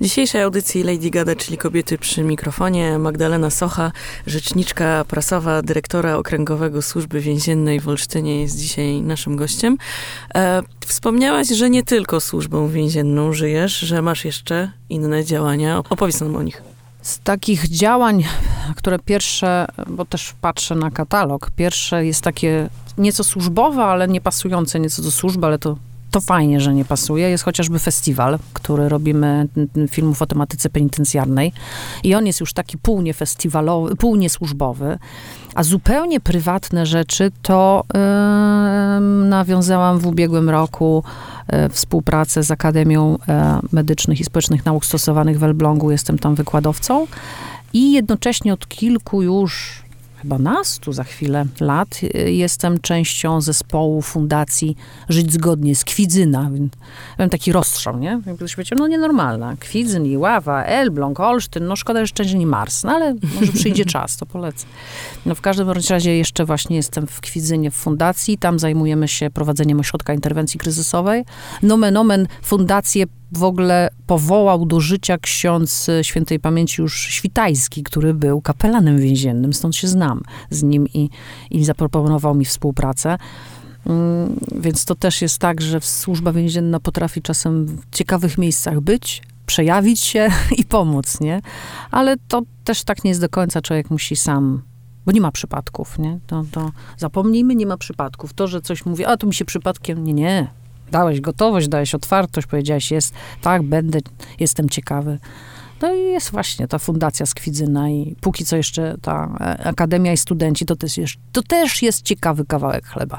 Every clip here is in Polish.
W dzisiejszej audycji Lady Gada, czyli Kobiety przy mikrofonie, Magdalena Socha, rzeczniczka prasowa dyrektora Okręgowego Służby Więziennej w Olsztynie, jest dzisiaj naszym gościem. Wspomniałaś, że nie tylko służbą więzienną żyjesz, że masz jeszcze inne działania. Opowiedz nam o nich. Z takich działań, które pierwsze, bo też patrzę na katalog, pierwsze jest takie nieco służbowe, ale nie pasujące nieco do służby, ale to fajnie, że nie pasuje. Jest chociażby festiwal, który robimy filmów o tematyce penitencjarnej i on jest już taki pół niefestiwalowy, pół niesłużbowy, a zupełnie prywatne rzeczy to nawiązałam w ubiegłym roku współpracę z Akademią Medycznych i Społecznych Nauk Stosowanych w Elblągu. Jestem tam wykładowcą i jednocześnie od kilku już chyba nastu za chwilę lat jestem częścią zespołu fundacji Żyć Zgodnie z Kwidzyna. Mam taki rozstrzał, nie? Ktoś powiedział, no nienormalna. Kwidzyn, Iława, Elbląg, Olsztyn, no szkoda, że szczęście nie Mars, no ale może przyjdzie czas, to polecę. No w każdym razie jeszcze właśnie jestem w Kwidzynie w fundacji, tam zajmujemy się prowadzeniem ośrodka interwencji kryzysowej. Nomen omen fundację w ogóle powołał do życia ksiądz świętej pamięci już Świtajski, który był kapelanem więziennym, stąd się znam z nim i zaproponował mi współpracę. Więc to też jest tak, że służba więzienna potrafi czasem w ciekawych miejscach być, przejawić się i pomóc, nie? Ale to też tak nie jest do końca, człowiek musi sam, bo nie ma przypadków, nie? To zapomnijmy, nie ma przypadków. To, że coś mówi, a to mi się przypadkiem, nie. Dałeś gotowość, dałeś otwartość, powiedziałeś, tak, jestem ciekawy. No i jest właśnie ta fundacja z Kwidzyna i póki co jeszcze ta akademia i studenci, to też jest ciekawy kawałek chleba.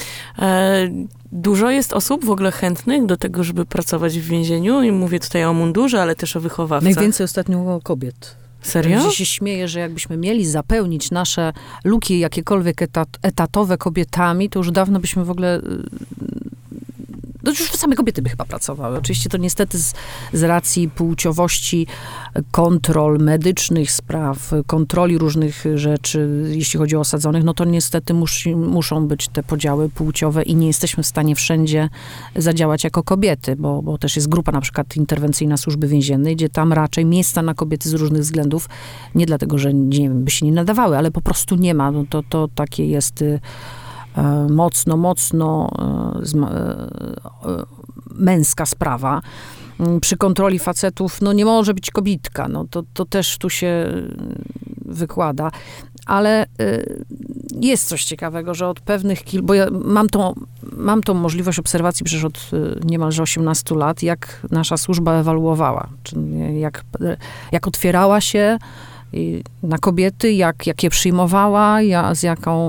Dużo jest osób w ogóle chętnych do tego, żeby pracować w więzieniu i mówię tutaj o mundurze, ale też o wychowawcach. Najwięcej ostatnio kobiet. Serio? Ja się śmieję, że jakbyśmy mieli zapełnić nasze luki jakiekolwiek etatowe kobietami, to już dawno byśmy w ogóle... No już same kobiety by chyba pracowały. Oczywiście to niestety z racji płciowości kontrol medycznych spraw, kontroli różnych rzeczy, jeśli chodzi o osadzonych, no to niestety muszą być te podziały płciowe i nie jesteśmy w stanie wszędzie zadziałać jako kobiety, bo też jest grupa na przykład interwencyjna służby więziennej, gdzie tam raczej miejsca na kobiety z różnych względów, nie dlatego, że nie wiem, by się nie nadawały, ale po prostu nie ma. No to takie jest... mocno męska sprawa. Przy kontroli facetów, no nie może być kobitka, no to też tu się wykłada. Ale jest coś ciekawego, że od pewnych bo ja mam tą możliwość obserwacji przecież od niemalże 18 lat, jak nasza służba ewoluowała. Czyli jak otwierała się na kobiety, jak je przyjmowała, z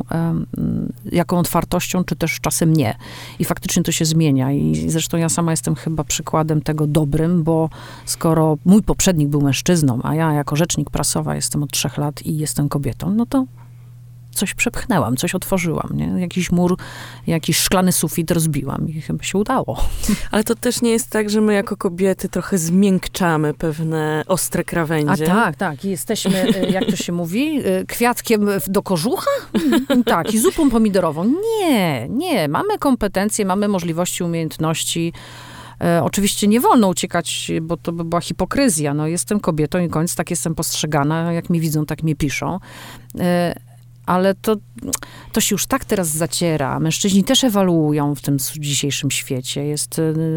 jaką otwartością, czy też czasem nie. I faktycznie to się zmienia. I zresztą ja sama jestem chyba przykładem tego dobrym, bo skoro mój poprzednik był mężczyzną, a ja jako rzecznik prasowa jestem od 3 lat i jestem kobietą, no to coś przepchnęłam, coś otworzyłam, nie? Jakiś mur, jakiś szklany sufit rozbiłam i chyba się udało. Ale to też nie jest tak, że my jako kobiety trochę zmiękczamy pewne ostre krawędzie? A tak. I jesteśmy, jak to się mówi, kwiatkiem do kożucha? Tak, i zupą pomidorową. Nie. Mamy kompetencje, mamy możliwości, umiejętności. Oczywiście nie wolno uciekać, bo to by była hipokryzja. No, jestem kobietą i koniec, tak jestem postrzegana. Jak mnie widzą, tak mnie piszą. Ale to się już tak teraz zaciera. Mężczyźni też ewoluują w tym dzisiejszym świecie. Jest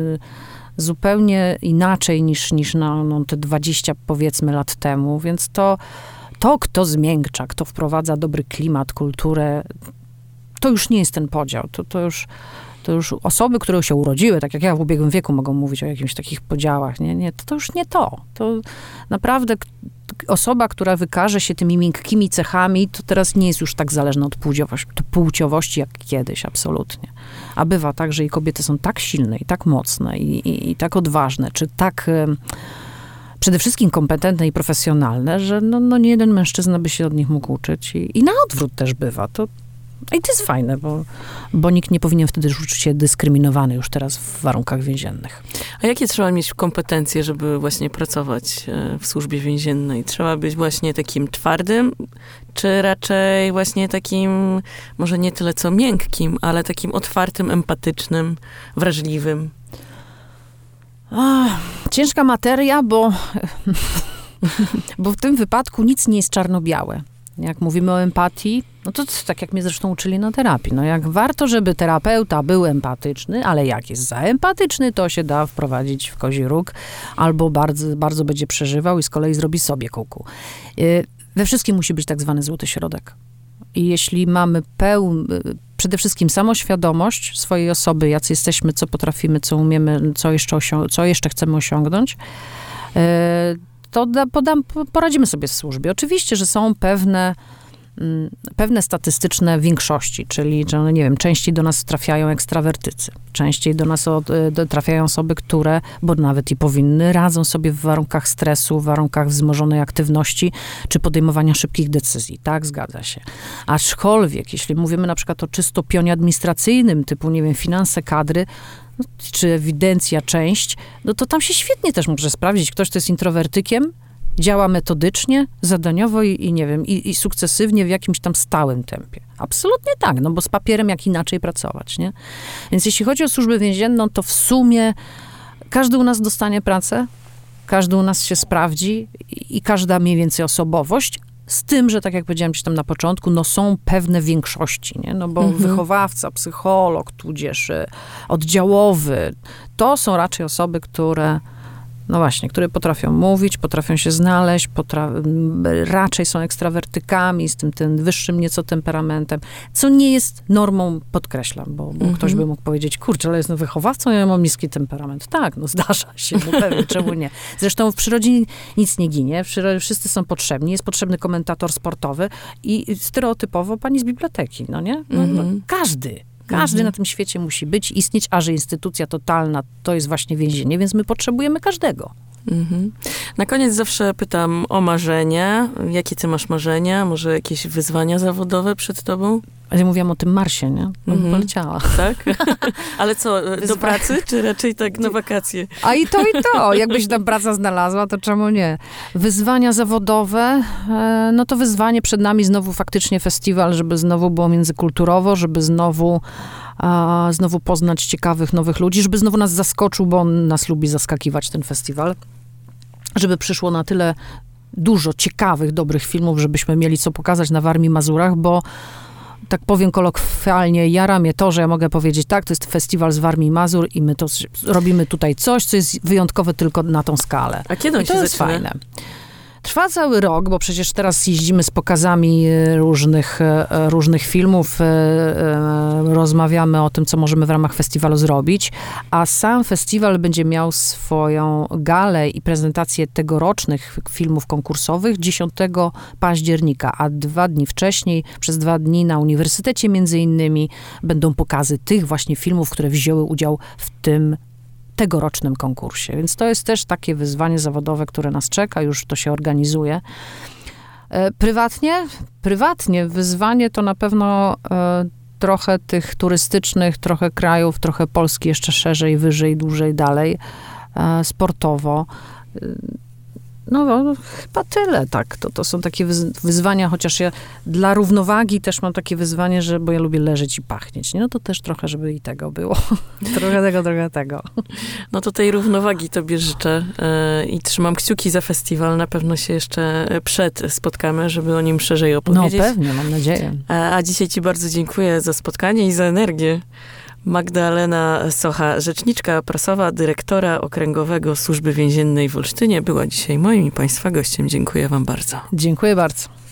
zupełnie inaczej niż te 20, powiedzmy, lat temu. Więc to kto zmiękcza, kto wprowadza dobry klimat, kulturę, to już nie jest ten podział. To już osoby, które się urodziły, tak jak ja w ubiegłym wieku mogą mówić o jakichś takich podziałach. Nie, to już nie to. To naprawdę osoba, która wykaże się tymi miękkimi cechami, to teraz nie jest już tak zależna od płciowości jak kiedyś, absolutnie. A bywa tak, że i kobiety są tak silne i tak mocne i tak odważne, czy tak przede wszystkim kompetentne i profesjonalne, że no nie jeden mężczyzna by się od nich mógł uczyć. I na odwrót też bywa. I to jest fajne, bo nikt nie powinien wtedy czuć się dyskryminowany już teraz w warunkach więziennych. A jakie trzeba mieć kompetencje, żeby właśnie pracować w służbie więziennej? Trzeba być właśnie takim twardym, czy raczej właśnie takim, może nie tyle co miękkim, ale takim otwartym, empatycznym, wrażliwym? Ciężka materia, bo w tym wypadku nic nie jest czarno-białe. Jak mówimy o empatii, no to tak jak mnie zresztą uczyli na terapii. No jak warto, żeby terapeuta był empatyczny, ale jak jest za empatyczny, to się da wprowadzić w kozi róg, albo bardzo, bardzo będzie przeżywał i z kolei zrobi sobie kuku. We wszystkim musi być tak zwany złoty środek. I jeśli mamy przede wszystkim samoświadomość swojej osoby, jacy jesteśmy, co potrafimy, co umiemy, co jeszcze chcemy osiągnąć, to poradzimy sobie w służbie. Oczywiście, że są pewne statystyczne większości, czyli, że no nie wiem, częściej do nas trafiają ekstrawertycy, częściej do nas trafiają osoby, które, bo nawet i powinny, radzą sobie w warunkach stresu, w warunkach wzmożonej aktywności, czy podejmowania szybkich decyzji. Tak, zgadza się. Aczkolwiek, jeśli mówimy na przykład o czysto pionie administracyjnym, typu, nie wiem, finanse, kadry, czy ewidencja, część, no to tam się świetnie też może sprawdzić. Ktoś, kto jest introwertykiem, działa metodycznie, zadaniowo i nie wiem, i sukcesywnie w jakimś tam stałym tempie. Absolutnie tak, no bo z papierem jak inaczej pracować, nie? Więc jeśli chodzi o służbę więzienną, to w sumie każdy u nas dostanie pracę, każdy u nas się sprawdzi i każda mniej więcej osobowość, z tym, że tak jak powiedziałam gdzieś tam na początku, no są pewne większości, nie? No bo wychowawca, psycholog, tudzież oddziałowy, to są raczej osoby, które potrafią mówić, potrafią się znaleźć, raczej są ekstrawertykami, z tym wyższym nieco temperamentem, co nie jest normą, podkreślam, bo ktoś by mógł powiedzieć, kurczę, ale jestem wychowawcą, ja mam niski temperament. Tak, no zdarza się, no pewnie, czemu nie. Zresztą w przyrodzie nic nie ginie, wszyscy są potrzebni, jest potrzebny komentator sportowy i stereotypowo pani z biblioteki, no nie? No, Każdy na tym świecie musi być, istnieć, a że instytucja totalna to jest właśnie więzienie, więc my potrzebujemy każdego. Na koniec zawsze pytam o marzenia. Jakie ty masz marzenia? Może jakieś wyzwania zawodowe przed tobą? Ja mówiłam o tym Marsie, nie? Poleciała. Tak? Ale co, do pracy, czy raczej tak na wakacje? A i to. Jakbyś tam praca znalazła, to czemu nie? Wyzwania zawodowe, no to wyzwanie przed nami znowu faktycznie festiwal, żeby znowu było międzykulturowo, żeby znowu poznać ciekawych, nowych ludzi, żeby znowu nas zaskoczył, bo on nas lubi zaskakiwać, ten festiwal. Żeby przyszło na tyle dużo ciekawych, dobrych filmów, żebyśmy mieli co pokazać na Warmii i Mazurach, bo tak powiem kolokwialnie, jara mnie to, że ja mogę powiedzieć, tak, to jest festiwal z Warmii i Mazur i my to robimy tutaj coś, co jest wyjątkowe tylko na tą skalę. A kiedy on się zaczyna? To jest fajne. Trwa cały rok, bo przecież teraz jeździmy z pokazami różnych filmów, rozmawiamy o tym, co możemy w ramach festiwalu zrobić, a sam festiwal będzie miał swoją galę i prezentację tegorocznych filmów konkursowych 10 października, a 2 dni wcześniej, przez 2 dni na uniwersytecie między innymi, będą pokazy tych właśnie filmów, które wzięły udział w tym tegorocznym konkursie. Więc to jest też takie wyzwanie zawodowe, które nas czeka, już to się organizuje. Prywatnie wyzwanie to na pewno trochę tych turystycznych, trochę krajów, trochę Polski jeszcze szerzej, wyżej, dłużej, dalej, sportowo. No, chyba tyle, tak. To są takie wyzwania, chociaż ja dla równowagi też mam takie wyzwanie, bo ja lubię leżeć i pachnieć. Nie? No to też trochę, żeby i tego było. trochę tego. No to tej równowagi tobie życzę i trzymam kciuki za festiwal. Na pewno się jeszcze spotkamy, żeby o nim szerzej opowiedzieć. No pewnie, mam nadzieję. A dzisiaj ci bardzo dziękuję za spotkanie i za energię. Magdalena Socha, rzeczniczka prasowa dyrektora Okręgowego Służby Więziennej w Olsztynie, była dzisiaj moim i państwa gościem. Dziękuję wam bardzo. Dziękuję bardzo.